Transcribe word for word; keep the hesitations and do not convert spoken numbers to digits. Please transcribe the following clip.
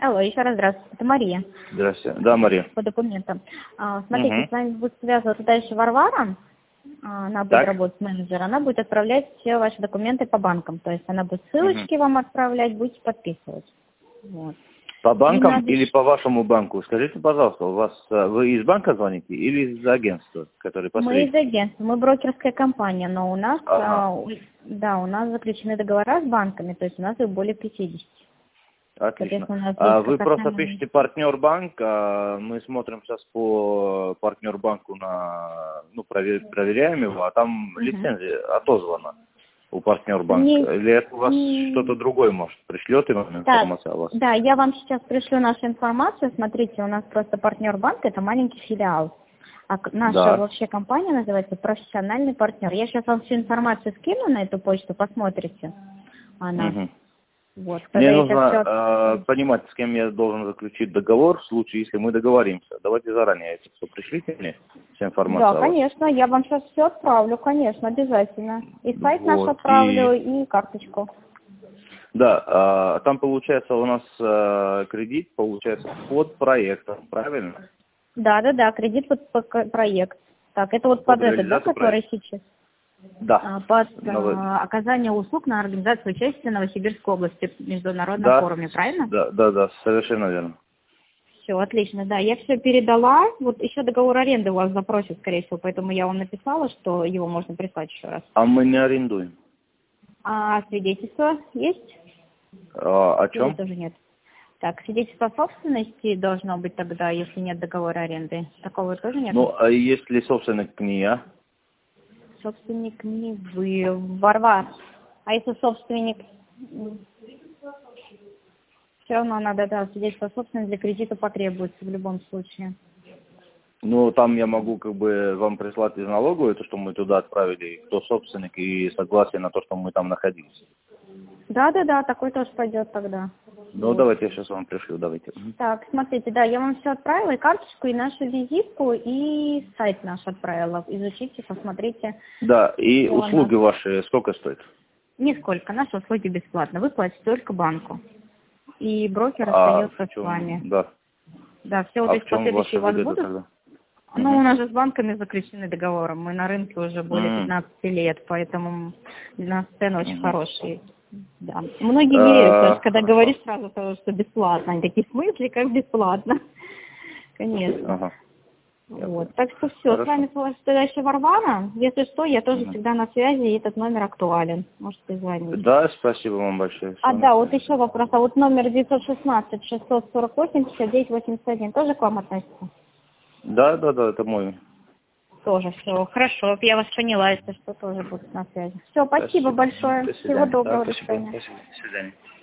Алло, еще раз здравствуйте, это Мария. Здравствуйте. Да, Мария. По документам. А, смотрите, Угу. с вами будет связываться дальше Варвара, а, она будет Так. работать менеджер, она будет отправлять все ваши документы по банкам, то есть она будет Угу. ссылочки вам отправлять, будете подписывать. Вот. По банкам надо или ш- по вашему банку? Скажите, пожалуйста, у вас э, вы из банка звоните или из агентства, который Мы из посредник? агентства, мы брокерская компания, но у нас, Ага. а, у- да, у нас заключены договора с банками, то есть у нас их более пятидесяти. Отлично. Соответственно, у нас А есть вы как просто основной. пишете партнер банк, а мы смотрим сейчас по партнер банку на, ну, провер- проверяем его, а там Мгм. лицензия отозвана у партнер банка. Не, Или это у вас что-то не- другое, может, пришлет им Так, информация о вас? да, я вам сейчас пришлю нашу информацию. Смотрите, у нас просто партнер банка, это маленький филиал. А к- наша Да. вообще компания называется профессиональный партнер. Я сейчас вам всю информацию скину на эту почту, посмотрите о нас. Мгм. Вот, Мне когда я сейчас нужно все... э, понимать, с кем я должен заключить договор в случае, если мы договоримся. Давайте заранее это все пришлите мне, вся Да, информация о вас. конечно, я вам сейчас все отправлю, конечно, обязательно. И сайт наш Вот. отправлю, И и карточку. да, э, там получается у нас э, кредит, получается под проектом, правильно? Да, да, да, кредит под, под ко- проект. Так, это вот Под под этот, да, реализацию который проекта. сейчас? Да. А, под Ново- а, оказание услуг на организацию участия в Новосибирской области в международном Да, форуме, правильно? да, да, да, совершенно верно. Все, отлично, да, я все передала. Вот еще договор аренды у вас запросят, скорее всего, поэтому я вам написала, что его можно прислать еще раз. А мы не арендуем. А свидетельство есть? А, о Или чем? тоже нет? Так, свидетельство собственности должно быть тогда, если нет договора аренды. Такого тоже нет? Ну, а если собственник не я? Собственник не вы, Варвар. А если собственник... Все равно надо, да, свидетельство собственности для кредита потребуется в любом случае. Ну, там я могу как бы вам прислать из налоговой, то, что мы туда отправили, кто собственник, и согласие на то, что мы там находились. Да, да, да, такой тоже пойдет тогда. Ну, Вот. давайте я сейчас вам пришлю, давайте. Мгм. Так, смотрите, да, я вам все отправила, и карточку, и нашу визитку, и сайт наш отправила. Изучите, посмотрите. Да, и Всё, да. услуги ваши сколько стоят? Нисколько, наши услуги бесплатно. Вы платите только банку. И брокер А остается в с чем, вами. да, Да, все вот а эти в чем последующие ваша у вас выгода будут. тогда? Ну, у Угу. нас же с банками заключены договоры. Мы на рынке уже более пятнадцати лет, поэтому для нас цены очень Угу. хорошие. Да. Многие не верят, потому А, что когда хорошо. говоришь сразу, того, что бесплатно, они такие, в смысле, как бесплатно? Конечно. Ага. Я понял. Вот. Так что все, с Хорошо. вами была тогда еще Варвара. Если что, я тоже Мгм. всегда на связи, и этот номер актуален. Можете звонить. Да, спасибо вам большое. А, Все на да, вот связи. еще вопрос. А вот номер девятьсот шестнадцать шестьсот сорок восемь пятьдесят девять восемьдесят один тоже к вам относится? Да, да, да, это мой. Тоже все. Хорошо, я вас поняла, если что, тоже буду на связи. Все, спасибо Спасибо. Мгм. большое. До Всего свидания. Да, доброго, до спасибо. свидания. Спасибо. До свидания.